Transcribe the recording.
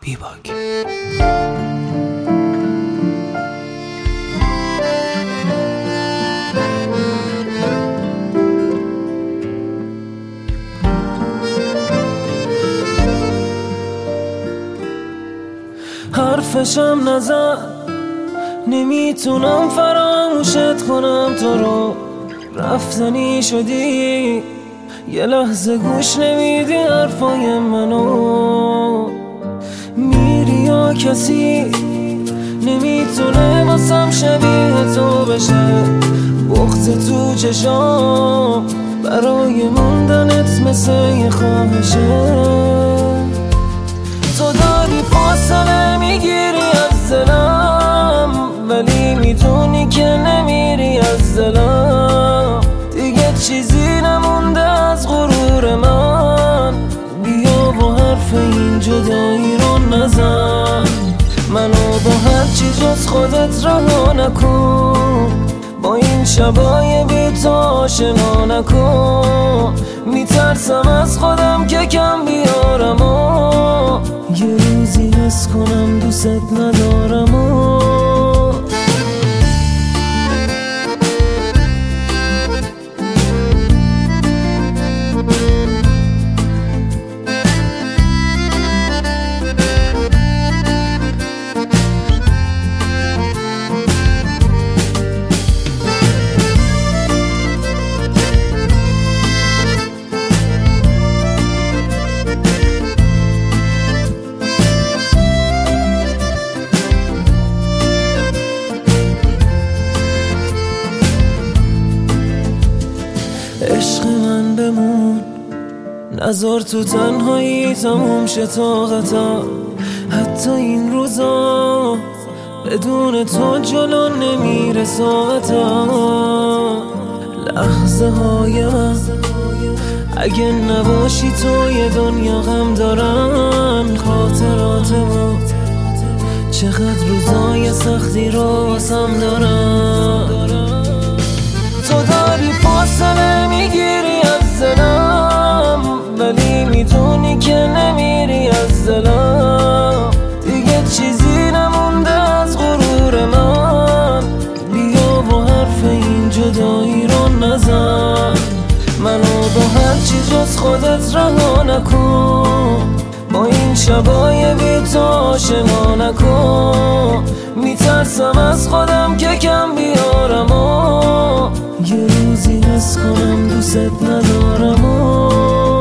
بیباک. حرفشم نزد، نمیتونم فراموشت کنم تو رو. رفتنی شدی، یه لحظه گوش نمیدی حرفای منو. میری یا کسی نمیتونه واسم شبیه تو بشه. بغض تو چشام برای موندنت مثل یه خواهشه. تو داری فاصله میگیری از دلم، ولی میدونی که نمیری از دلم. دیگه چیزی نمونده از غرور من. بیا با حرف این جدایی رو نزن، منو با هر چی جز خودت رها نکن. با این شبای بی تو آشنا نکن. میترسم از خودم که کم بیارم و یه روزی حس کنم دوست ندارم و عشق من بمون، نذار تو تنهایی تموم شه طاقتم. حتی این روزا بدون تو جلو نمیره ساعتم. لحظه های من اگه نباشی تو یه دنیا غم دارن. خاطرات ما چقدر روزای سختی رو واسم دارن. تو داری فاصله میگیری از دلم، ولی میدونی که نمیری از دلم. دیگه چیزی نمونده از غرور من. بیا با حرف این جدایی رو نزن، منو با هر چی جز خودت رها نکن. با این شبای بی تو آشنا نکن. میترسم از خودم که کم بیارم و یه روزی حس کنم دوست ندارم و